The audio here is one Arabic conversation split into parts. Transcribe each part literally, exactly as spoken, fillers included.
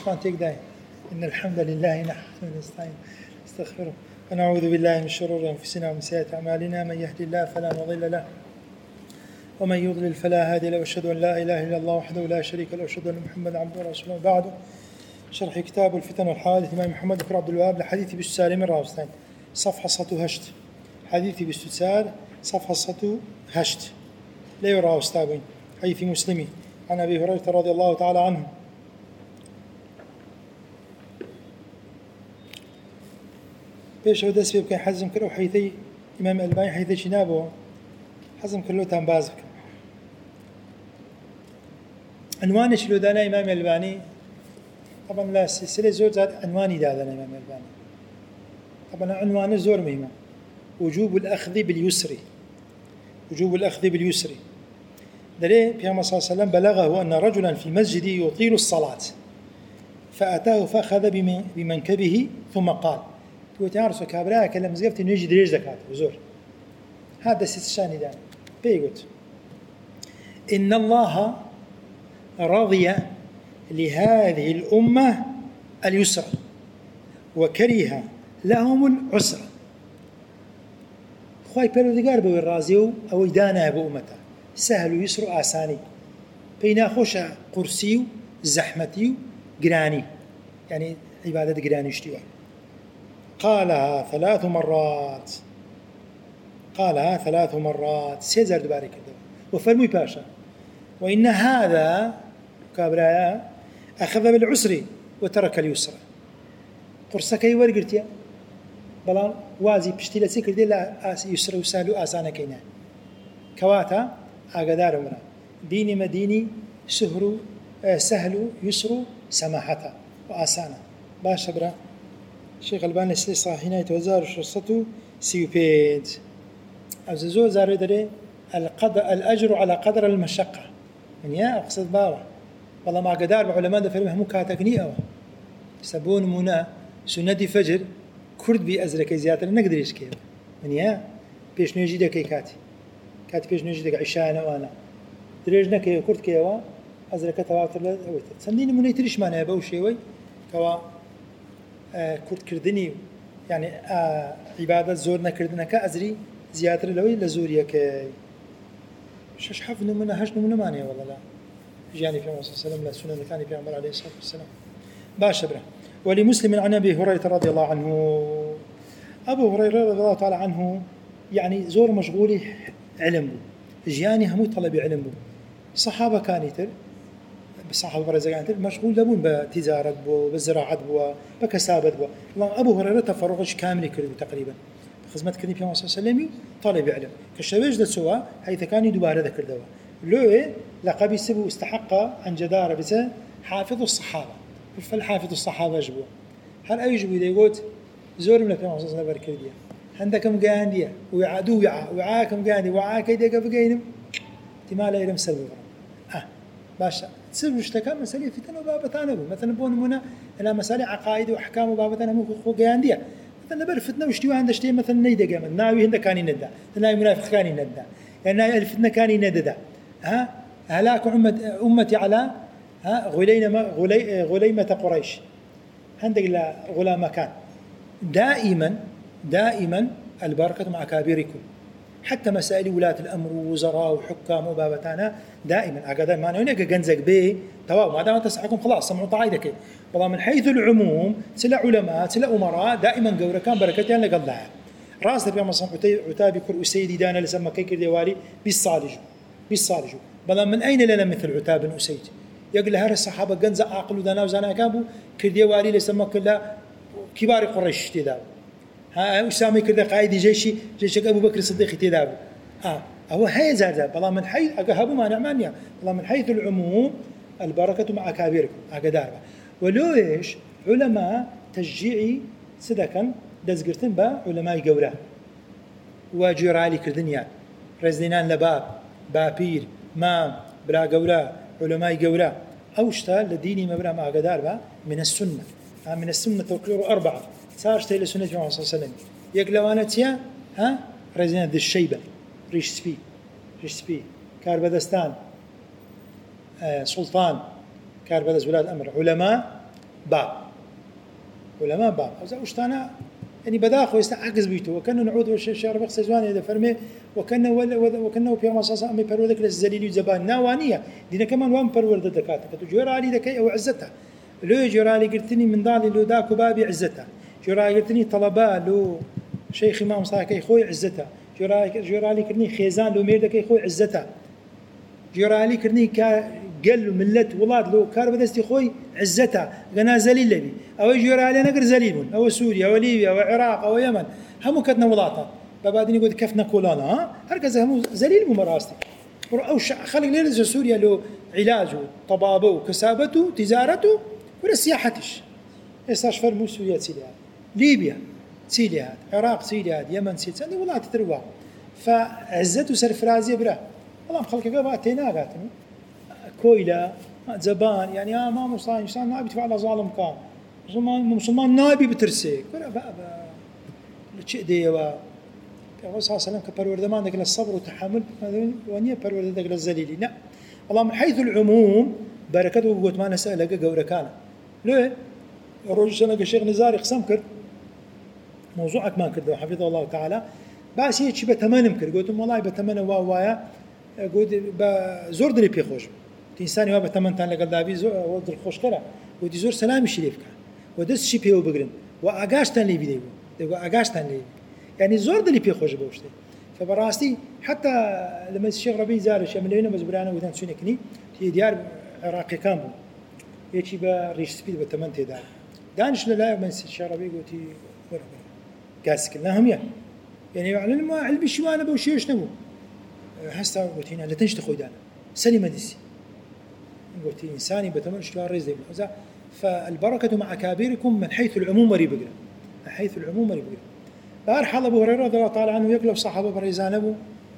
شمان تيك إن الحمد لله نحمده ونستعينه ونستغفره ونعوذ بالله من شرور أنفسنا ومن سيئات أعمالنا من يهدي الله فلا مضل له ومن يضلل فلا هادي له وأشهد أن لا إله إلا الله وحده لا شريك له وأشهد أن محمدا عبده ورسوله. بعد شرح كتاب الفتن والحوادث الإمام محمد بن عبد الوهاب لحديث بالسالم الراوستين صفحة صتو هشت حديث بالسال صفحة صتو هشت لا يرى أستاذين حديث مسلمي عن أبي هريرة رضي الله تعالى عنه بيش هو دس بيبقى حزم كله حيثي إمام الباني حيثي شنابه حزم كله تنبازك عنوان شلو دانا إمام الباني طبعا لا سلسلة زور زاد عنواني دانا إمام الباني طبعا عنوان زور مهمة وجوب الأخذ باليسر وجوب الأخذ باليسر دليل بيامة صلى الله عليه وسلم بلغه أن رجلا في مسجد يطيل الصلاة فأتاه فأخذ بمنكبه ثم قال قلت يا رسول كابراء كلام زقفت إنه يجي دريج زكاة وزور هذا ستشاني دان بيقول إن الله رضي لهذه الأمة اليسر وكره لهم العسر خواهي بيرودقار بو الرازيو أو إدانا بو أمته سهل ويسر آساني بين خوش قرسي زحمتي قراني يعني عبادة قراني اشتوى قالها ثلاث مرات قالها ثلاث مرات سيزر دبارك وفرمي باشا وإن هذا كابرايا أخذ بالعسر وترك اليسر قرصك يورقرتيا بلان وازي بشتي لسكر دي لا يسر وسهل آسانا كينا كواتا أقدار مرا ديني مديني سهر سهل يسر سماحة وآسانا باش برا الشيخ الباني السلسة هنا يتوزار شرصته سيوبيد أبززو زارو دري القدر الأجر على قدر المشقة من يا أقصد باوة والله ما قدار بعلماء دفرمه مكاتقني أو سبون منا سنة فجر كرد بي أزرك زيادة نقدر يشكيه من يا بيش نيجي دكي كاتي كاتي بيش نيجي دك عشانة وأنا دريجنا كي كرد كيوا أزرك تواتر لا أويت سنديني من يتريش معنا بوشي وي كوا آه كرد كردني يعني آه عبادة زورنا كردنا كأزري زيادة لوي لزوريا كي شش حفظنا منها هش نمنا مانيا والله لا جاني في الرسول صلى الله عليه وسلم لا سنة كان في عمر عليه الصلاة والسلام باشبره. ولمسلم عن أبي هريرة رضي الله عنه أبو هريرة رضي الله تعالى عنه يعني زور مشغولي علم جياني همو طلب علم صحابة كانتر بالصحابة برزق كانتر مشغول لبون بتجارة بو بالزراعة بو بكسابة بو الله أبو هريرة تفرغش كامل كله تقريبا خدمت كذي في الرسول صلى الله عليه وسلم طالب علم كالشباب ده سوا حيث كان يدبر ذكر دوا لو لقب يسبوا استحق عن جدارة بس حافظ الصحابة فالحافظ الصحابة جبوا هل أيجوا إذا يقول زور من الرسول صلى الله عليه وسلم عندكم قاندية ويعادوا وعاء وعاكم قاندي وعاء كيدا كفجينم تمالا يرم سلبوا آه باشا تسبوا اشتكى مسألة فتنة وبابتنا مثلا بون منا إلى مسألة عقائد وأحكام وبابتنا مو خو قاندية مثلا برفتنا وشتي وعند شتي مثلا نيدا جامد ناوي هندا كان يندا ناوي منافق كان يندا يعني الفتنة كان يندا ها هلاك أمة أمتي على ها غليمة غلي غليمة قريش عندك لا غلام كان دائما دائما البركة مع كابيركم حتى مسائل ولاة الأمر ووزراء وحكام وبابتانا دائما أقدر ما نقول جنزك به تمام ما دام تسحكم خلاص سمعوا طايدك والله من حيث العموم سلا علماء سلا أمراء دائما جورا كان بركتي أنا قضاها راس في مصنع عتابي كل أسيدي دانا لسما كيكر ديواري بالصالج بالصالج بل من أين لنا مثل عتاب بن أسيد يقول هذا الصحابة جنز عقل ودنا وزنا كابو كرديواري لسما كلها كبار قريش تداو ها أسامة كذا قائد جيشي جيش أبو بكر الصديق تداو آه هو هاي زاد بالله من حيث أجهبوا ما نعمانيا بالله من حيث العموم البركة مع كابيركم أقدار ولو إيش علماء تشجيعي صدقا دزقرتن با علماء جورا وجرالي كردنيا رزدينان لباب بابير مام برا جورا علماء جورا أوشتا لديني مبرا مع أقدار با من السنة من السنة توقير أربعة صارت إلى سنة محمد صلى الله عليه وسلم يقلوانتيا ها رزينة ذي الشيبة ريش سبي ريش سبي كاربدستان آه سلطان كاربدس ولاة الأمر علماء باب ولا ما باب هذا وشتانا يعني بداخل يستعجز بيته وكأنه نعود والشعر بخس زوان إذا فرمي وكأنه وكأنه في مصاصة أمي برودك للزليل وزبان نوانية دينا كمان وان برود دكاتك تجور علي ذكي أو عزتها لو يجور علي قلتني من ضالي لو داك بابي عزتها جور علي قلتني طلباء لو شيخ إمام صاحي خوي عزتها جور علي جور علي كرني خيزان لو مير ذكي خوي عزتها جور علي كرني كا قل ملت ولاد لو كار بدستي خوي عزتها قنا زليل لبي أو يجور علي نقر زليل أو سوريا أو ليبيا أو العراق أو اليمن هم كتنا ولاطة بعدين يقول كيف نقولانا ها هركز هم زليل بمراستي أو خلي ليلة سوريا له علاجه طبابه وكسابته تجارته ولا سياحتش إيش فرمو سوريا تسيلها ليبيا تسيلها العراق تسيلها اليمن تسيلها عندي والله تتروى فعزته سرفرازية برا والله مخلك قبل تينا قاتني كويلة زبان يعني آه ما مصان إنسان نابي تفعل ظالم كان مسلمان مسلمان نابي بترسي كلا بقى بقى لشيء ديوا كأول صلى الله عليه وسلم كبرورد ذاك الصبر والتحمل ونية برورد ذاك الزليلي لا والله من حيث العموم بركته وقوت ما نسأل لقى جورا كان ليه الرجل سنة الشيخ نزاري قسم كرد موضوعك ما كرده حفظه الله تعالى بس هي شيء بتمنى كرد قلت والله بتمنى واوايا قلت بزور دني بيخوش إنسان يوابه تمن تان لقى دابي زور ولد الخوش كلا ودي زور سلام شريف كان ودس شيء بيو بقرن وأجاش تان لي بيديو ده أجاش تان لي يعني زور دني بيخوش بوشته فبراستي حتى لما الشيخ ربيع زارش من هنا مزبرانه ودان سونيكني في ديار عراقي كامبو يجي بريش سبيد بتمن تدار دانش لا من الشيخ ربيع قلتي ورا قاس كلناهم يعني يعني على ما علبي شو أنا بوشيش نبو هسه قلت هنا لا تنشت خويدانا سليمة ديسي قلت إنساني بتمن شو الرزق من فالبركة مع كابيركم من حيث العموم مريبقنا من حيث العموم مريبقنا فأرحل أبو هريرة رضي الله تعالى عنه يقلب صحابة بريزان أبو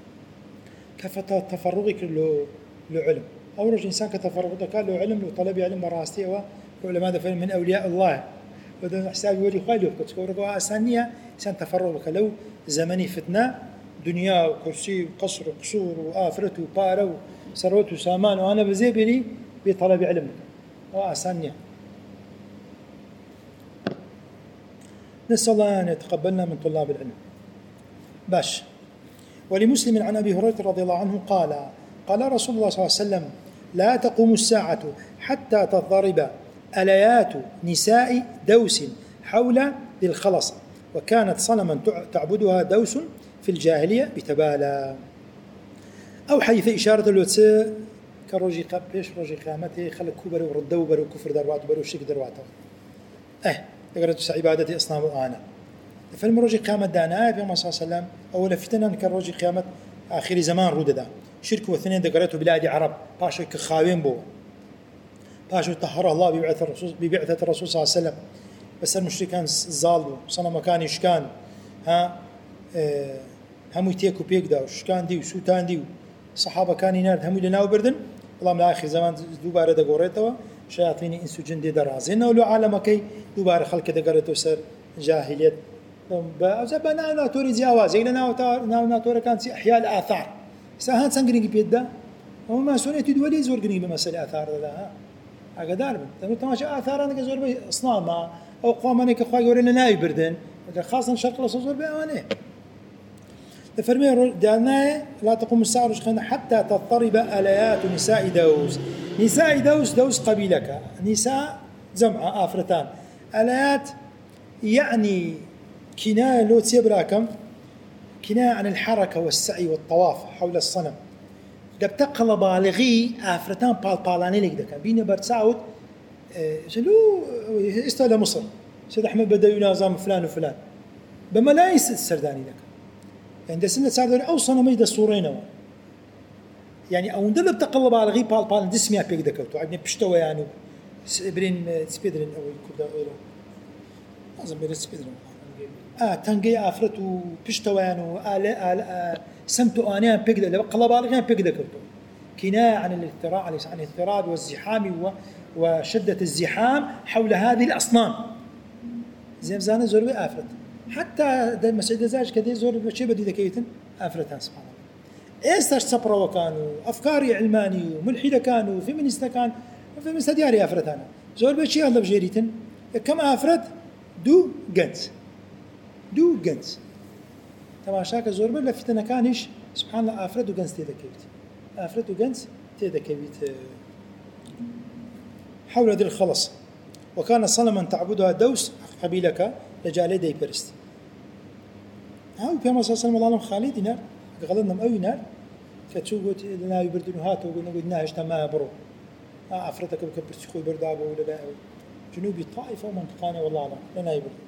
كفة تفرغك له علم أول رجل إنسان كتفرغك له علم له طلب علم مراستي وعلماء هذا من أولياء الله وده حساب يولي خالي وكتكورك أسانية إنسان تفرغك له زمني فتنة دنيا وكرسي وقصر وقصور وآفرة وبارة وثروت وسامان وأنا بزيبني بطلب علم وأسانية نسأل الله أن يتقبلنا من طلاب العلم باش ولمسلم عن أبي هريرة رضي الله عنه قال قال رسول الله صلى الله عليه وسلم لا تقوم الساعة حتى تضرب أليات نساء دوس حول ذي الخلصة وكانت صنما تعبدها دوس في الجاهلية بتبالى أو حيث إشارة الوتس كروجي قبش روجي قامته خلق كبر وردوا برو كفر دروات برو شك درواته أه ذكرت عبادتي أصنام أنا فالمروجي قامة دانا في صلى الله عليه وسلم أول فتنة كروجي قامة آخر زمان روددا شرك واثنين ذكرته بلاد عرب باشو كخاوين بو باشو طهر الله ببعثة الرسول ببعثة الرسول صلى الله عليه وسلم بس المشركان ظالموا صنم مكان يشكان ها أه هم يتيكوا بيقدا وشكان دي وسوتان دي صحابة كان يناد هم لنا وبردن والله من آخر زمان دوباره دقوريتوا شياطين إنسو جندي درازين ولو عالم كي دوباره خلق دقوريتوا سر جاهلية بأزبنا ناتوري زياواز يقولنا ناتوري كان إحياء الآثار ساهان سنقرنق بيدا وما سونيتي دولي زور قرنق بمسألة آثار ذا ها أقدار بن تماشى آثار أنا كزور بأصنام أو قوامنا كخواي يقولنا ناي بردن خاصة شرق الأصول بأوانه فرمي دعنا لا تقوم الساعة حتى تضطرب آليات نساء دوس نساء دوس دوس قبيلك نساء جمع آفرتان آليات يعني كناية لو تسيبراكم كناية عن الحركة والسعي والطواف حول الصنم دبتقل بالغي آفرتان بالبالاني لك دكا بينا برتساوت شلو استوى مصر سيد أحمد بدأ ينازم فلان وفلان بملايين السرداني لك عند سنة سعد أو صنمي ده صورينه يعني أو ندل بتقلب على غيب بال بال دسميا بيك دكتور عندنا بشتوى يعني سبرين سبيدرين أو كذا أولو لازم بيرد سبيدرين آه تنجي عفرته بشتوى يعني آل آل سمتو أنيان بيك ده قلب على غيب بيك دكتور كناية عن الاضطراب عن الاضطراب والزحام وشدة الزحام حول هذه الأصنام زي زانه زور بآفرت حتى ده مسجد زاج كذي زور بشي بدي ذكيتن آفرتان سبحان الله إيستاش صبروا وكانوا أفكاري علماني وملحدة كانوا فيمينيستا كان فيمينيستا دياري آفرتان زۆر بەچی هەڵە بژێریتن یەکەم ئافرەت دوو گەنج دوو گەنج تەماشاکە زۆربەر لە فتنەکانیش سبحان الله ئافرەت و گەنج تێدەکەوێت ئافرەت و گەنج تێدەکەوێت حول ذي الخلص وكان صنما تعبدها دوس قبيلك لجالي دي برست هاو بيما صلى الله عليه وسلم خالد نار غلطنا مقوي نار كتشو قلت لنا يبردون هاتوا وقلنا قلنا اجتماع برو عفرتك بكبرت خوي بردابه ولا لا جنوبي الطائفة ومنطقاني والله أعلم لنا يبرد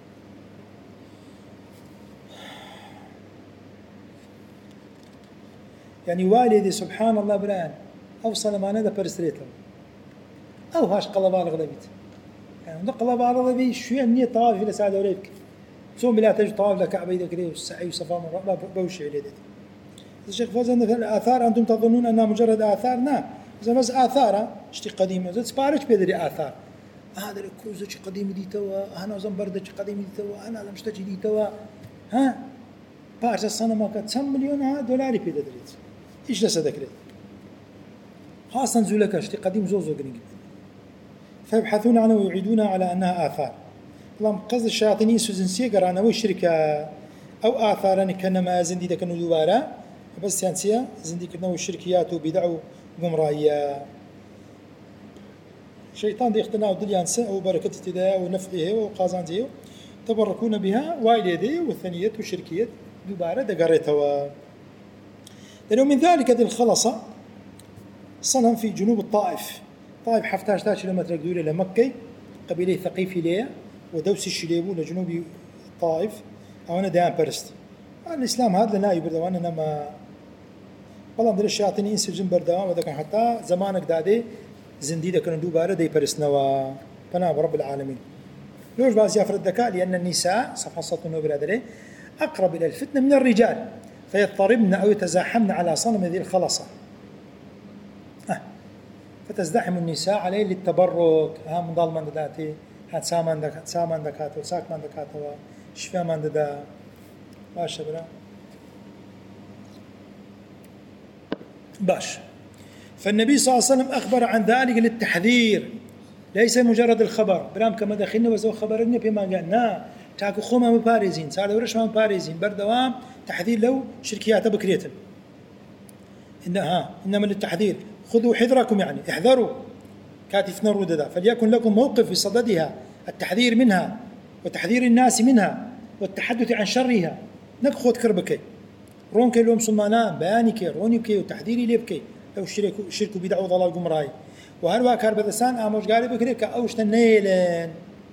يعني والدي سبحان الله بران أوصل ما ندى برستريتهم أو هاش قلبا الغلبيت يعني قلبا الغلبي شو يعني طواف إلى سعادة وليبك سوم بلا تجي طواف لكعبة إذا كريه والسعي وصفا من ربا بوشي عليه الشيخ فوزان في الآثار أنتم تظنون أنها مجرد آثار نعم إذا بس آثار اشتي قديمة إذا تسبارش بيدري آثار هذا الكوزة قديم دي توا أنا زنبردة قديم دي توا أنا لم اشتجي دي توا ها بارس السنة ما كانت كم مليون ها دولاري بيدريت إيش لسه ذكرت خاصة زولك اشتي قديم زوزو قريب فيبحثون عنه ويعيدونها على أنها آثار والله قصد الشياطين سوزنسية قرانا وشركة أو آثارا كأنما زندي ده كانوا دوارا بس سيانسية زندي كانوا الشركيات وبدعوا قمرايا شيطان دي اختناء دليانسة أو بركة تداء ونفعه وقازانته تبركون بها وايليدي والثانية والشركية دوبارا دقارتها لأنه من ذلك ذي الخلصة صنم في جنوب الطائف طائف حفتاش تاش كيلومتر دورة لمكة قبيلة ثقيفي ليه ودوسي الشليبو لجنوب الطائف أو أنا ديان برست الإسلام هذا لنا يبردوان إنما والله مدري الشياطين إنس الجن بردوان وذا كان حتى زمانك دادي زنديدة كانوا دوبارة دي برسنوا فنعم رب العالمين لوش بعض يافر الذكاء لأن النساء صفحة صوت من برادري أقرب إلى الفتنة من الرجال فيضطربن أو يتزاحمن على صنم ذي الخلصة أه. فتزدحم النساء عليه للتبرك ها من ضل من داتي هات سامان دك هات سامان دكاتو ساك من دكاتو شفاء من دا باش برا باش فالنبي صلى الله عليه وسلم أخبر عن ذلك للتحذير ليس مجرد الخبر برام كما دخلنا وزو خبرنا بما قال نا تاكو خوما مبارزين صار ورش ما مبارزين بردوام تحذير لو شركيات بكريتن إنها إنما للتحذير خذوا حذركم يعني احذروا كاتف نرود فليكن لكم موقف في صددها التحذير منها وتحذير الناس منها والتحدث عن شرها نكخذ كربكي رونكي لهم سلمانان بيانيكي رونيكي وتحذيري ليبكي لو شركوا شركوا بدعوا ضلال قمراي وهروا كاربدسان آموش قاري بكريكا أوش تنيلن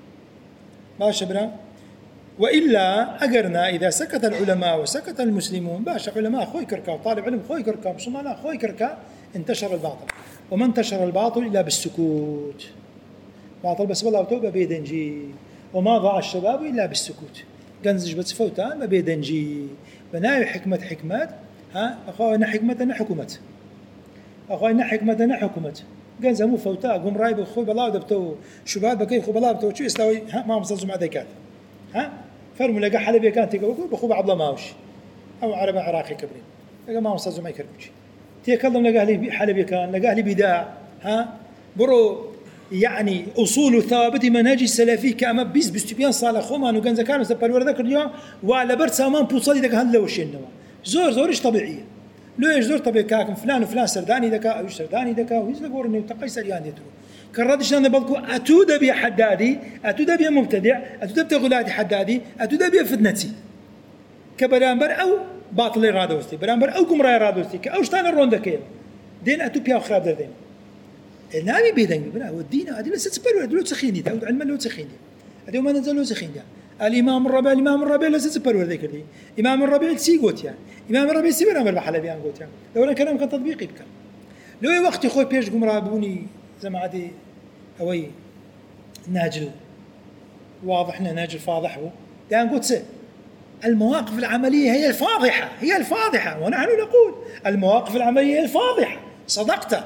باشا برا وإلا أجرنا إذا سكت العلماء وسكت المسلمون باشا علماء خوي كركا وطالب علم خوي كركا مسلمان خوي كركا انتشر الباطل وما انتشر الباطل إلا بالسكوت باطل بس والله وتوبة بيدنجي وما ضاع الشباب إلا بالسكوت قنزج بتسفوتان ما بيدنجي بناي حكمة حكمات ها أخونا حكمتنا حكومت أخونا حكمتنا حكومت قنزة مو فوتا قوم رايب خوي بلا دبتو شباب بكي خوي بلا دبتو شو يستوي ها ما مصلز مع ذيكات ها فرموا لقى حلبي كانت يقول بخوب عبد الله ماوش أو عرب عراقي كبرين لقى ما مصلز ما يكربوش تيكلم لقى لي حلبي كان لقى لي بداع ها برو يعني أصول ثابت منهج السلفي كأما بيس بستبيان صالح خوما إنه كان زكانوا سبب ذاك اليوم وعلى برد سامان بوصلي ذاك هلا وش إنه زور زور إيش طبيعية لو إيش زور طبيعي كاكم فلان وفلان سرداني ذاك أو إيش سرداني ذاك أو إيش ذاك إنه تقيس اليان يترو كردش أنا بقول أتود أبي حدادي أتود أبي مبتدع أتود أبي غلادي حدادي أتود أبي فتنتي كبرامبر أو باطل رادوستي برامبر أو قمرة رادوستي كأوش تانا الرون ذاك دين أتو بيا خراب دردين النامي بيدنج بنا والدين هذه بس تسبر دلو تسخيني تعود علم لو تسخيني هذا ما نزلوا تسخيني الإمام الربيع الإمام الربيع لا تسبر ذيك دي إمام الربيع سي قوت يعني إمام الربيع سي برامبر بحلبي أنا قوت يعني لو أنا كلام كان تطبيقي بك لو وقت خوي بيش قمرة بوني زي ما عادي أوي ناجل واضحنا ناجل فاضح هو يعني قلت سي المواقف العملية هي الفاضحة هي الفاضحة ونحن نقول المواقف العملية هي الفاضحة صدقت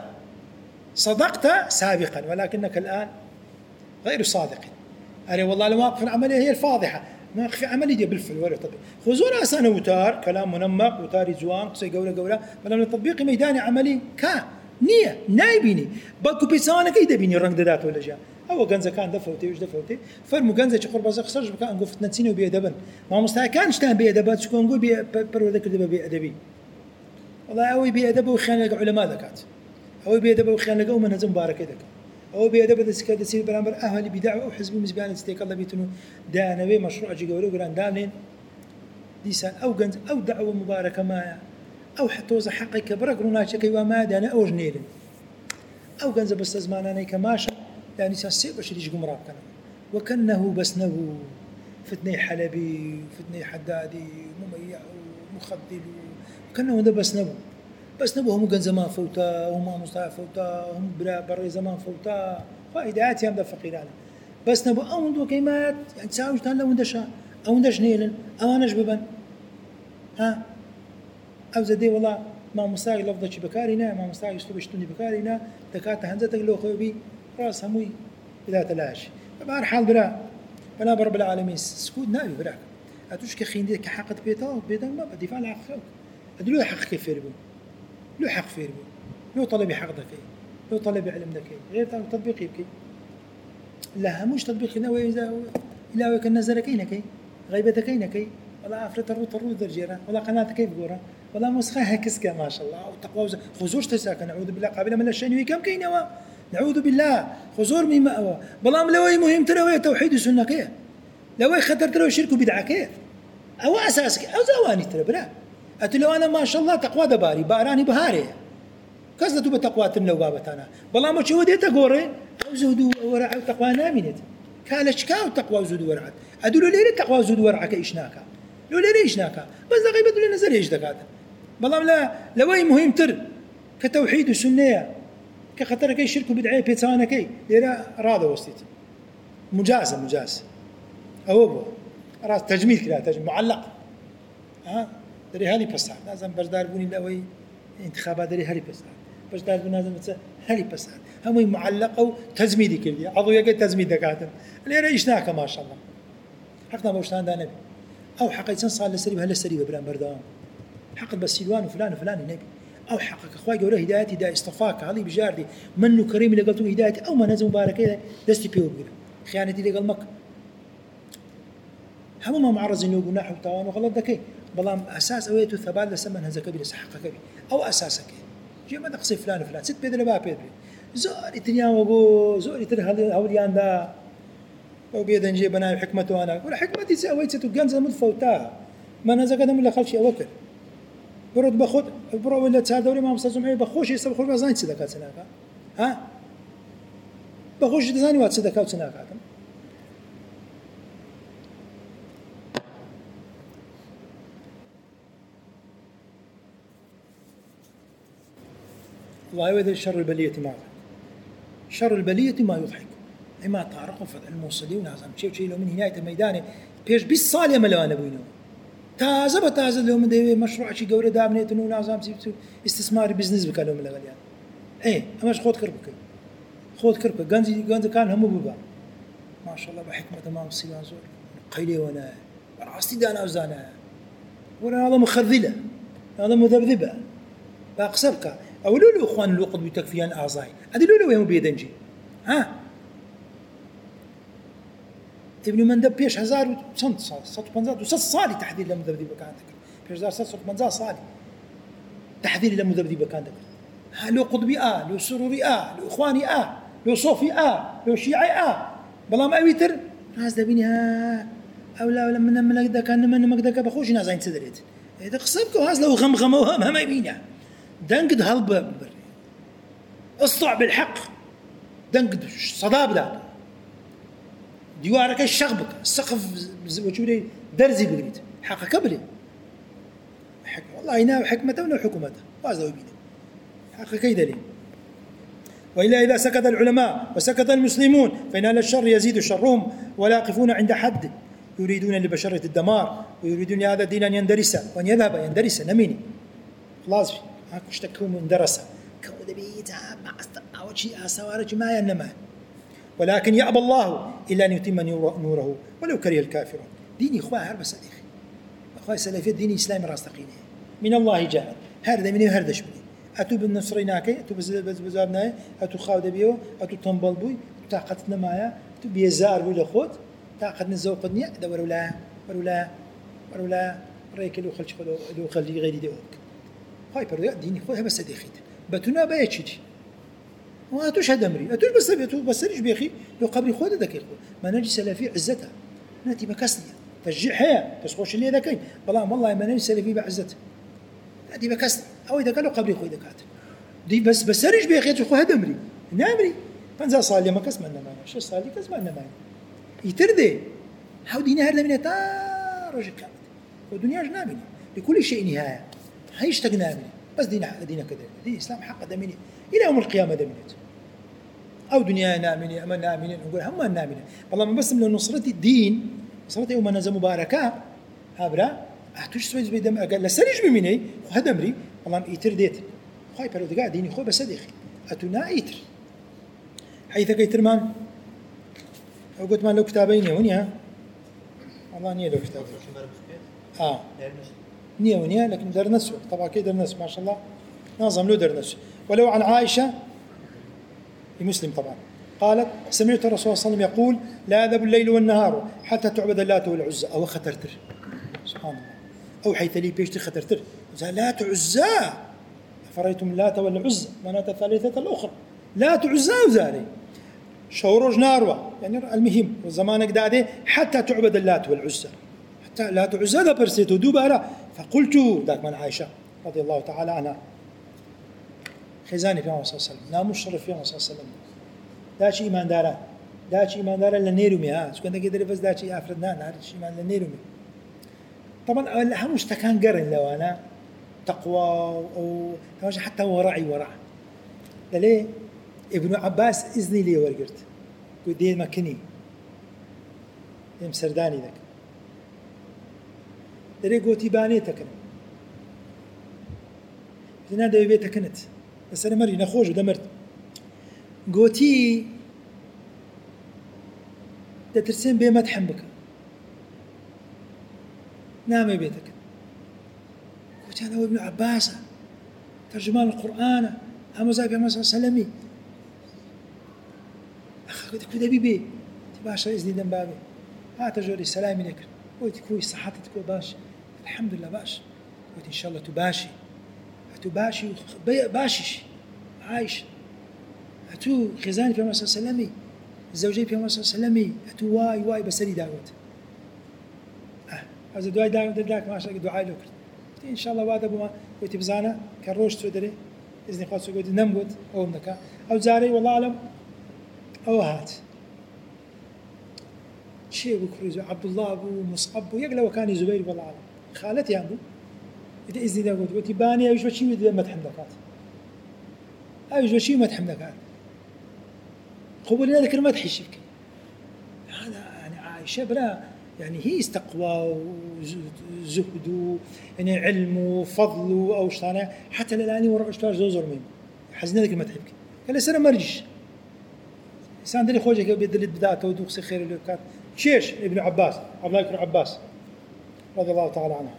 صدقت سابقا ولكنك الآن غير صادق أري والله المواقف العملية هي الفاضحة مواقف عملية بالفعل ولا تطبيق خذونا أسانا وتار كلام منمق وتاري زوان قصي قولة قولة بل من التطبيق ميداني عملي كا نية نايبيني بلكو بيسانك إيدا بيني الرنق دادات ولا جاء ئەوە گەنجەکان دەفەوتێش دەفەوتێ فەرموو گەنجێکی قوربەزە قسەش بکە ئەنگۆ فتنەچینە و بێدەبن مامۆستایەکانشتان بێدەبات چکە ئەنگۆ پەروەردە کردە بە بێئەدەبی وەڵای ئەوەی بێئەدەبە و خیان لەگە عولەما دەکات ئەوەی بێئەدەبە و خیان لەگە ئەو مەنهەجە مبارەکەی دەکات ئەوە بێئەدەبە دەچکە دەچێت بەرامبەر ئەهلی بیدع و حزب مزبیان استێکەڵ دەبێتن و دانەوێ مەشروعی گەورە و گران دانێن دیسان ئەو گەنج ئەو دعوە مبارەکە مایە ئەو تۆزە حەقی کە بڕە ڕووناچەکەی وا مادانە ئەوش نێرن ئەو گەنجە بەستە زمانانەی کە ماشە دانیسان سێ بەشریش گومڕا بکەنەوە وەکەنەه بەسنەبوو فتنەی حەلەبی فتنەی حەدادی ممەیع و مخەدل و وەکەنەوەندە بەس نەبوو بەس نەبوو هەموو گەنج زەمان فەوتە هەموو مامۆستا فەوتە هەموو برا بەڕێ زەمان فەوتە خوا هیدایەتیان بدە فەقیرانە بەس نەبوو ئەوەندۆکەی مات یان چاوشتان لەوەندەشە ئەوەندەش نێلن ئەوانەش ببن ها ئەو زەدەی وەڵا مامۆستای لەفظێکی بەکاری نایە مامۆستای ئوستوبی شتوندی بەکاری نا دەکاتە هەنجەتێک لەو خۆبی ڕاست هەمووی بداتە لاشی بەهەر حاڵ برا بەنا بە رب العالمین سکوت ناوی براک ئەتوش کە خیندێت کە حەقت بێتەوە بێدەنگ مە بە دیفاع لە حەق ئەدلو حەقەکەی فێر بوو لو حەق فێر بوو لو طەلەبی حەق دەکەی لو طەلەبی علم دەکەی غێر تا تەطبیقی بکەی لە هەمووش تەطبیقینەوەی ئیلاوەکە نەزەرەکەی نەکەی غیبەتەکەی نەکەی وەڵا ئافرەتە ڕوو ڕوو دەرجێرە وەڵا قەناتەکەی بگۆڕە وەڵا مۆسخە هەکسکە ماشەڵڵا و تەقوا خۆ زۆر تەساکە نەعوذ بالله قابلە من لە شەنوی کەم کەینەوە نعوذ بالله خۆ زۆر میمەوە بەڵام لەوەی مهمترەوەیە تەوحید و سنەکەیە لەوەی خەتەرترەوە شرک و بیدعەکەیە ئەوە ئەساسکە ئەو زاوانی ترە برا ئەتو لەوانە ماشەڵڵا تەقوا دەباری بارانی بەهارەیە کەس دەتوو بە تەقواتن لەو بابەتانە بەڵام چەوە دێتە گۆڕێ ئەو زود و وەرە ئەو تەقوا نامینێت کا لە چکا و تەقوا و زود وەرعات ئەدو لە لێرە تەقوا و زود وەرعەکە ئیش ناکە لۆ لێرە ئیش ناکە بەس دەقەی بەدو لە نەزەر ئیش دەکاتن بەڵام لە لەوەی مهمتر کە تەوحید و سنەیە کە خەتەرەکەی شرک و بدعەیە پێچوانەکەی لێرە ڕادەوەستیت مجازە مجاز ئەوە بوو ڕاست تەجمیل کرا تەجمیل معلق ها دەری هەلی پەسان نازانم بەشداربوونی لەوەی انتخابات دەری هەلی پەسان بەشداربوون نازانم چ هەلی پەسان هەمووی معلق و تەجمیلی کردی عەضویەکەی تەجمیل دەکاتن لێرە ئیش ناکە ماشەڵڵا حەقنا بە شتاندا نەبی ئەو حەقی چەند ساڵ لەسەری هەر لەسەری بەبران بەردەوام حەقت بە سیلوان و فلان و فلانی نەبی ئەو حەقەکە خوای گەورە هیدایەتی دا ئیستەفاکە هەڵی بژاردی من و کەریمی لەگەڵ تو هیدایەتی ئەو مەنهەج مبارەکەی دەستی پێ وەرگرە خیانەتی لەگەڵ مەکە هەموو ما معرضین لەو گوناح و تاوان و غەڵەت دەکەی بەڵام ئەساس ئەوەیە تو ثەبات لەسەر مەنهەجەکە بی لەسەر حەقەکە بی ئەو ئەساسەکەی جێمە دە قسەی فلان و فلان چت پێ دەڵێ با پێت بێ زۆری تریان وەگۆ زۆری تر هەوڵیاندا ئەو بێدەنجێ بە ناوی حکمەتوانە وەرە حکمەتی چ ئەوەی چ تو گەنج دەمت فەوتا مەنهەجەکە دەمت لە خەڵکی ئەوە کرد برد بخود برو ولا تصادوري ما مستزم بخوش يسب خود بزاين صدقات سناكا ها بخوش دزاني وات صدقات سناكا الله يودي شر البلية ما شر البلية ما يضحك إما طارق وفضل الموصلي ونازم شيء شيء لو من هناية الميدان بيش بيس صالية ملوانا بينه تازه بە تازە لەو من دەوێت مەشروعی گەورە دابنێتن و نازام ئیستثماری بزنس بکە لەو لەگەڵیان ئێ ئەمەش خۆت کرد بکەیت خۆت کرد بکە گەنجی گەنجەکان هەموو ببە ماشەڵڵا بە حکمەتە مام سیوان زۆر قەیلێوە نایە بەڕاستی داناوزانایە وەرە هەڵە مخەذلە هەڵە مذەبذبە با قسە بکە ئەو لۆ لەو خوان لۆ قوتبی تەکفیان ئازای ئەدی لۆ لەوەی هەموو بێدەنجی ها ابن مندب بيش هزار وصنت صار صوت بنزات وصت صالي تحذير لمذبذب بكانتك بيش هزار صوت بنزات صالي تحذير لمذبذب بكانتك ها لو قطبي آه لو سروري آه لو إخواني آه لو صوفي آه لو شيعي آه بلا ما أويتر ناس دبيني ها أو لا ولا من من كذا كان من ما كذا بخوش ناس عين تدريت إذا قصبك وهاز لو غم غم وهم هم يبينا دنقد هلب اصطع بالحق دنقد صداب ده ديوارك الشغبك السقف وشوري درزي بقريت حق قبلي حق والله ينام حكمته ولا حكومته وهذا يبين حق كيدلي وإلا إذا سكت العلماء وسكت المسلمون فإن أهل الشر يزيد شرهم ولا يقفون عند حد يريدون لبشرة الدمار ويريدون هذا الدين أن يندرس وأن يذهب يندرس نميني خلاص هاك اشتكوا من درس كود بيتا مع استقاوة شيء سوارج ما ينما ولكن يأبى الله إلا أن يتم نوره ولو كره الكافرون ديني إخوة هرب صديقي أخوة سلفية ديني إسلامي راستقيني من الله جاء هرد مني وهردش مني أتو بالنصريناكي أتو بزابناي أتو خاود بيو أتو تنبل بوي طاقت نمايا تبي زار ولا خود طاقت نزوق الدنيا دور ولا ولا ولا ريك لو خلش خلو لو خلي غير يدوك هاي بريء ديني خوها بس دخيت بتونا بيتشي ما توش هدمري اتوش بس بيتو بس ليش بيخي لو قبري خود دك يخو ما نجي سلفي عزتها ناتي بكسني تشجيع حياه تسخوش اللي ذاك والله والله ما نجي سلفي بعزتها ناتي بكسني او اذا قالوا قبري خود دكات دي بس بس ليش بيخي خو هدمري نامري فانزا صالي ما كسمنا ما شو صالي كسمنا ما يتردي حاودينا هذا من تا رجل كامل والدنيا جنابني لكل شيء نهايه هيش تجنابني بس دينا دينا كذا دين الاسلام حق دمني الى يوم القيامه دمنت او دنيا نامني اما نامني نقول هم نامني والله ما بس من نصرتي الدين نصرتي يوم نزل مباركه هابرا احتوش سويز بيدم قال لسنج بمني هدمري والله يترديت خاي برو دقا ديني خو بس ديخي اتنا يتر حيث كيترمان قلت ما لو كتابين ونيا والله نيا لو كتابين اه نيا ونيا لكن درنسوا طبعا كي درنس ما شاء الله نظم له درنس ولو عن عائشة مسلم طبعا قالت سمعت الرسول صلى الله عليه وسلم يقول لا يذهب الليل والنهار حتى تعبد اللات والعزى أو خطرتر سبحان الله أو حيث لي بيشتي خطرتر لات عزى فرأيتم اللات والعزى مناة الثالثة الأخرى لات عزى وزاري شوروج ناروا يعني المهم وزمانك دادي حتى تعبد اللات والعزى حتى لات وعزى ذا برسيتو دوبارا فقلت ذاك من عائشة رضي الله تعالى عنها خزاني في الله صلى الله عليه وسلم نامو الشرف في الله صلى الله عليه وسلم داشي إيمان دارا داشي إيمان دارا لنيرومي ها سكون قدر بس داشي أفردنا نعرف إيمان لنيرومي طبعا هم مشتكان قرن لو أنا تقوى أو حتى ورعي ورع ليه ابن عباس إذني لي ورقرت قلت دي مكني دي مسرداني ذاك دري قوتي باني تكن بدنا دا بيت تكنت بس أنا مري نخوش ودمرت قوتي دا ترسين بي مدحن بك نام بيتك قلت أنا وابن عباس ترجمان القرآن أما زاك يا صلى الله عليه وسلم قلت كذا بيبي تباشر إذني دم بابي ها تجوري السلام لك قلت كوي صحتك باش الحمد لله باش قلت إن شاء الله تباشي تباشي باشش عايش أتو خزاني في الله صلى الله عليه وسلم الزوجي في الله صلى الله عليه وسلم أتو واي واي بسري دعوت أه هذا دعاء دعوت دعاك ما شاء دعاء لك إن شاء الله وعد أبو ما قلت بزانا كروش تدري إذن خاص قلت نموت أو منك أو زاري والله أعلم أو هات شيء بكريز عبد الله أبو مصعب ويقلى وكان زبير والله أعلم خالتي أبو إذا إذن قلت قلت باني أيش بشيء إذا ما تحملكات أيش بشيء ما تحملكات قبولنا ذكر ما تحشك هذا يعني عائشة بلا يعني هي استقوى وزهد يعني علم وفضل أو شطانة حتى الآن ورا اشتاج زوزر منه حزنا ذكر ما تحبك قال سنة مرجش إنسان دري خوجك بيدلت بداته ودوخ خير اللي كان شيش ابن عباس عبد الله بن عباس رضي الله تعالى عنه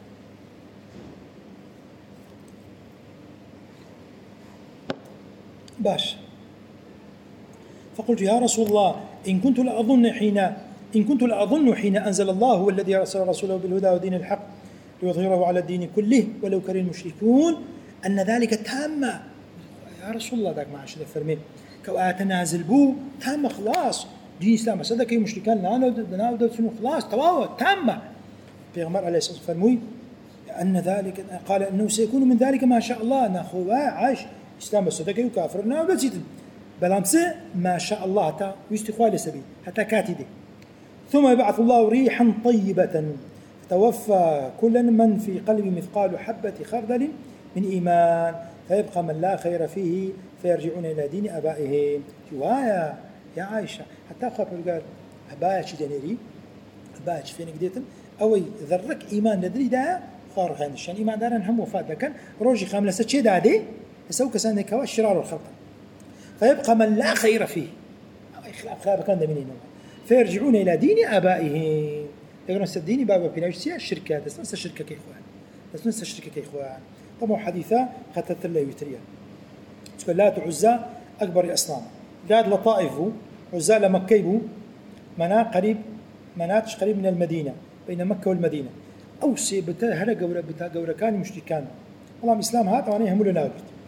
باش فقلت يا رسول الله إن كنت لأظن حين إن كنت لأظن حين أنزل الله هو الذي أرسل رسوله بالهدى ودين الحق ليظهره على الدين كله ولو كره المشركون أن ذلك تام يا رسول الله ذاك ما عاش فرمي كوآت نازل بو تام خلاص دين الإسلام صدق أي مشركان لا ناود شنو خلاص تواو تام بيغمر عليه الصلاة والسلام أن ذلك قال أنه سيكون من ذلك ما شاء الله نأخذ عاش إسلام صدق أي كافر ناود زيد بلامس ما شاء الله حتى يستخوال سبيل حتى كاتدي ثم يبعث الله ريحا طيبة فتوفى كل من في قلبه مثقال حبة خردل من إيمان فيبقى من لا خير فيه فيرجعون إلى دين أبائهم جوايا يا عائشة حتى أخوة قال أبايش جنيري أبايش فين قديتن أو ذرك إيمان ندري دا خارق هندشان إيمان دارن هم وفات لكن روجي خاملة ستشي دادي يسوي كسان كوا الشرار والخلق فيبقى من لا خير فيه أو إخلاف خير كان دمينين فيرجعون إلى دين آبائهم يقولون سديني بابا بيناجسيا الشركة بس ننسى الشركة كإخوان بس ننسى الشركة كإخوان طبعا حديثة خطت الله يتريا تقول لا تعزى أكبر الأصنام قاد لطائف عزى لمكة بو منا قريب مناتش قريب من المدينة بين مكة والمدينة أو سي بتا هلا جورا بتا جورا كان مشتكان والله الإسلام هذا طبعا يهمل ناقد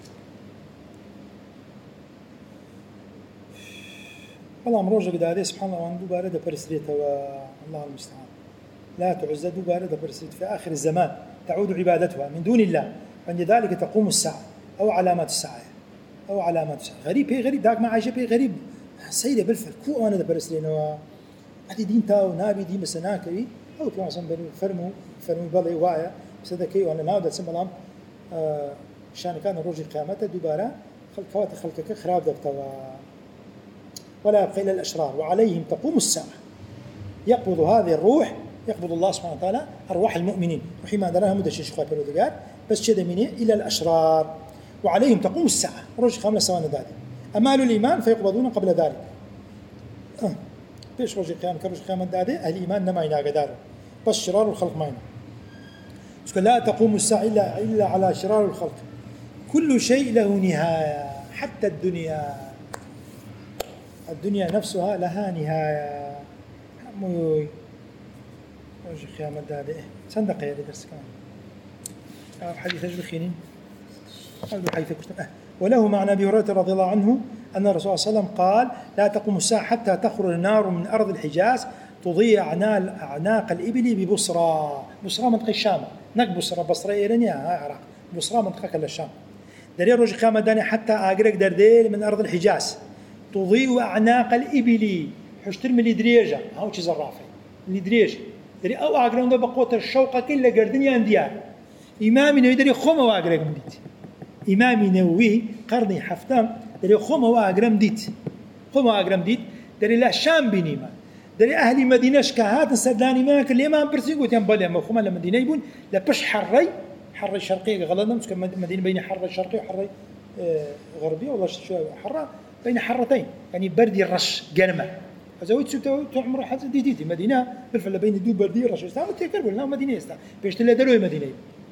والله مروجة قد هذا سبحان الله وان دوباره ده برسريته والله المستعان لا تعز دوباره ده برسريت في آخر الزمان تعود عبادتها من دون الله عند ذلك تقوم الساعة أو علامات الساعة أو علامات الساعة غريب هي غريب داك ما عايشة هي غريب سيدة بالفعل كو أنا ده برسرينه هذه دين تاو نابي دين مسناكي أو كمان صن بنو فرمو فرمو بالي واعي صدقي وأنا ناود اسم الله آه شان كان روج قيامته دوباره خلق فوات خلقك خراب دكتوا ولا يبقى إلا الأشرار وعليهم تقوم الساعة يقبض هذه الروح يقبض الله سبحانه وتعالى أرواح المؤمنين وحيما دراها مدشي شخوات بلودقات بس شد مني إلى الأشرار وعليهم تقوم الساعة روج خاملة سوانا ذلك أمال الإيمان فيقبضون قبل ذلك أه. بيش روج القيامة كروج القيامة ذلك أهل الإيمان نما يناقى داره بس شرار الخلق ما يناقى لا تقوم الساعة إلا, إلا على شرار الخلق كل شيء له نهاية حتى الدنيا الدنيا نفسها لها نهاية موي روج القيامة ذلك صندق يا درس كمان حديث أجل خينين حديث كشتم وله معنى أبي هريرة رضي الله عنه أن الرسول صلى الله عليه وسلم قال لا تقوم الساعة حتى تخرج النار من أرض الحجاز تضيء أعناق الإبل ببصرى بصرى منطقة الشام نك بصرى بصرى إيرانيا عراق بصرى منطقة كل الشام دليل رجل قيامة داني حتى أجرك درديل من أرض الحجاز تضيء أعناق الإبل حشتر من الإدريجة هاو شيء زرافة الإدريجة دري أو أجرون ده بقوة الشوقة كل جردني أنديار إمامي نويدري خم وأجرك مديت إمامي نووي قرني حفتم دري خم وأجرم ديت خم وأجرم ديت دري لا شام بنيما دري أهل مدينة شكاهات سدلاني ما كل الإمام برسي قلت يا بالي ما خم لمدينة يبون لبش حري حري شرقي غلطنا مش مدينة بين حري شرقي وحري آه غربي والله شو حرة بين حرتين يعني بردي الرش جنمة فزوجت سو تعمر حد دي دي مدينة بالفعل بين دو بردي الرش استعمل تكرر ولا مدينة يستعمل بيشتري دلوي مدينة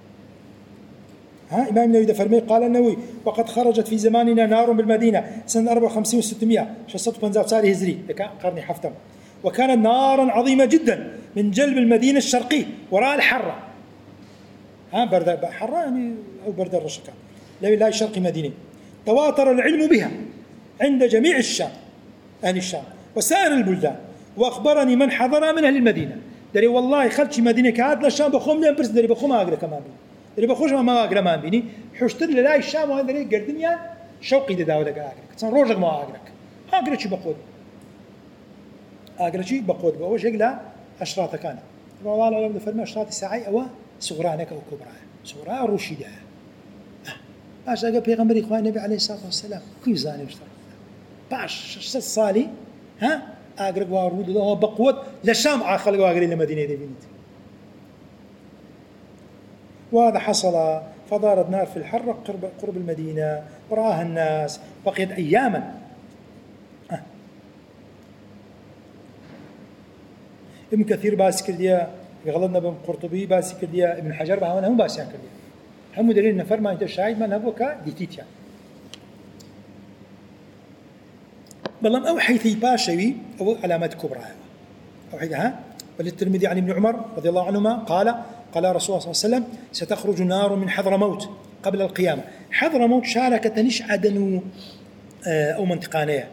ها إمام النووي فرمي قال النووي وقد خرجت في زماننا نار بالمدينة سنة أربعة وخمسين وستمائة شصت بنزاف صار هجري قرني حفتم وكانت نارا عظيمة جدا من جلب المدينة الشرقي وراء الحرة ها برد حرة يعني أو برد الرشقة لا لا الشرقي مدينة تواتر العلم بها عند جميع الشام أهل الشام وسائر البلدان وأخبرني من حضر من أهل المدينة دري والله خلتش مدينة كعاد للشام بخوم لين برس دري بخوم أقرأ كمان بيني دري بخوش ما أقرأ ما بيني حشتر للا الشام وهذا دري قردنيا شوقي داود أقرأ كتسان روجك ما أقرأ أقرأ شيء بقول أقرأ شيء بقول بوش يقلا أشراط كان والله لا يبدو فرما أشراط الساعي أو صغرانك أو كبرى صغرى الرشيدة باش أقول بيغمبر إخوان النبي عليه الصلاة والسلام كيف زاني مشترك باش شت صالي ها أقرأ وارود الله بقوة للشام عاخلق وأقرأ لمدينة دي بنت وهذا حصل فدارت نار في الحرة قرب قرب المدينة ورآها الناس بقيت أياما أه. ابن كثير باس كرديا غلطنا ابن قرطبي باس كرديا ابن حجر بهانا هم باس كرديا هم دليل نفر ما أنت شاهد ما نبوكا ديتيت يعني بلام أو حيث باشوي أو علامات كبرى أو حيث ها وللترمذي عن ابن عمر رضي الله عنهما قال قال رسول الله صلى الله عليه وسلم ستخرج نار من حضرموت قبل القيامة حضرموت شاركة نش عدن أو منطقانية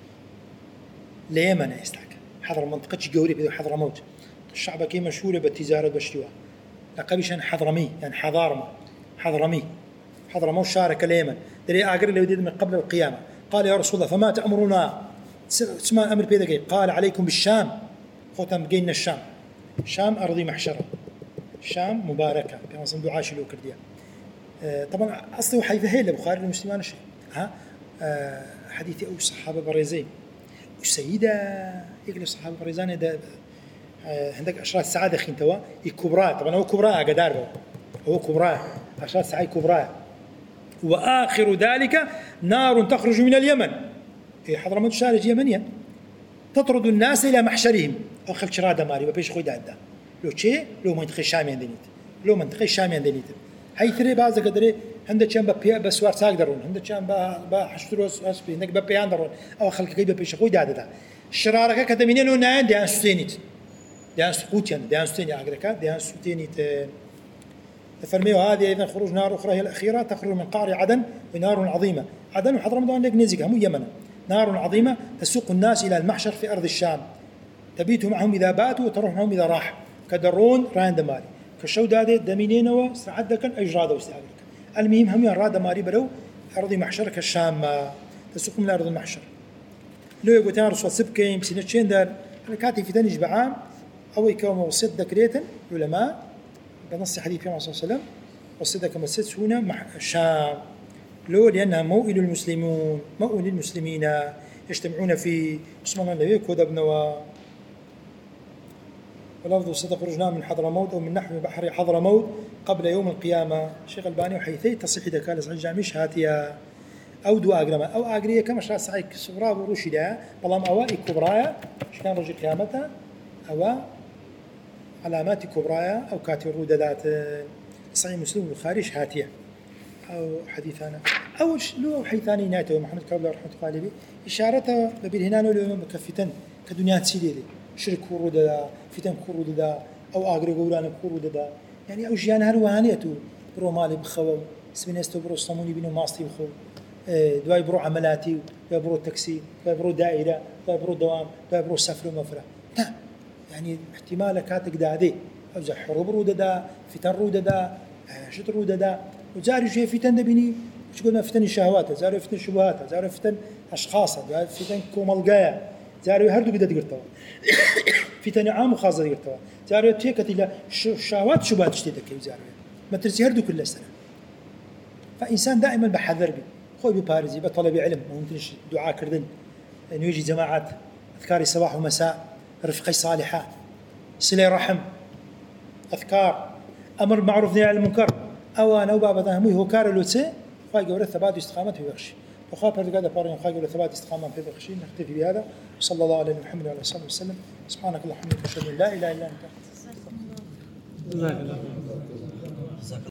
ليمن يستحق حضر منطقة جوري بدو حضرموت الشعب كي مشهورة بالتجارة والاشتواء لقبشان حضرمي يعني حضارمة حضرمي حضرموت شاركة ليمن دري أقر اللي وديد من قبل القيامة قال يا رسول الله فما تأمرنا اسمع أمر بيدك قال عليكم بالشام خوتم بقينا الشام الشام أرضي محشرة الشام مباركة كما صندوق عاشي لو كرديا آه طبعا أصله حيث هي لبخاري المسلمان شيء ها آه حديث أو صحابة بريزين والسيدة يقول الصحابة بريزان هذا آه عندك أشراط السعادة خين توا الكبرى طبعا هو كبرى قدار هو كبرى أشراط السعادة كبرى وآخر ذلك نار تخرج من اليمن حضرموت شارج يمنيا تطرد الناس إلى محشرهم أو خلف شرادة ماري وبيش خوي دعدا لو شيء لو منطقة الشام يندنيت لو منطقة الشام يندنيت هاي ثري بعض قدري هەندێک چیان بە پێ بە سوار چاک دەڕۆن هەندێکیان بە حشترۆس ئەسپی نەک بە پێیان دەڕۆن ئەوە خەڵکەکەی بە پێشەخۆی دادەدا شرارەکە کە دەمینێنەوە نایەن دەیان سوتێنیت دەیان سقوتیان دەیان سوتێنی ئاگرەکە دەیان سوتێنیت فەرمێوە هذه إذا خروج نار أخرى هي الأخيرة تخرج من قعر عدن ونار عظيمة عدن وحضرموت لك نزيق هم يمن نار عظيمة تسوق الناس إلى المحشر في أرض الشام تبيت معهم إذا باتوا وتروح معهم إذا راح كدرون راند مالي كشو دادي دمينين وسعدك أجراد وسعدك المهم هم يراد مالي برو أرض محشر كالشام تسوق من أرض المحشر لو يقول تان رسول سبكين بسنة شين دار كاتي في تنج بعام أو يكون وصيت ذكريتا علماء بنص حديث النبي صلى الله عليه وسلم وصدق مسجد هنا مع الشام لو لأنها موئل المسلمون موئل المسلمين يجتمعون في اسم الله النبي كود ابنوا ولفظ صدق خرجنا من حضرموت أو من نحو بحر حضرموت قبل يوم القيامة شيخ الباني وحيثي تصحيح ذكاء صحيح جامش هاتيا أو دو أجرما أو أجرية كما شاء صحيح صغرى وروشدا بلام أوائي كبرايا شكان رجل قيامتها أو علامات كبرايا أو كاتي الروددات صحيح مسلم والخارج هاتية أو حديثانا أو لو حيثاني ناتو محمد كابل رحمة الله عليه إشارته ببالهنان ولو بكفتن كدنيا تسيلي شرك وروددا فتن وروددا أو أجري قولان وروددا يعني أو جيان هروانيتو برو مالي بخو سبنستو برو صموني بينو ماستي بخو دواي برو عملاتي دواي برو تاكسي دواي برو دائرة دواي برو دوام دواي برو سفر ومفرة نعم يعني احتمال كاتك دادي أو زي حروب روددا فتن روددا شط روددا وزاري شيء فتن دبني مش قلنا فتن الشهوات زاري فتن شبهات زاري فتن أشخاص زاري فتن كومالجايا زاري هردو قد تقرتوا فتن عام وخاصة تقرتوا زاري تيكت إلى شهوات شبهات اشتدك زاري ما ترسي هردو كل سنة فإنسان دائما بحذر بي خوي ببارزي بطلب علم ممكنش دعاء كردن إنه يجي جماعات أذكار صباح ومساء رفقي صالحة سلي رحم أذكار أمر معروف نهي عن المنكر أو أنا وبابا همي هو كار لوتسي خاي جورة ثبات استقامة في بخشي وخا بردقادة بارين خاي جورة ثبات استقامة في بخشي نختفي بهذا وصلى الله على محمد وعلى آله وسلم سبحانك اللهم وبحمدك أشهد أن لا إله إلا أنت.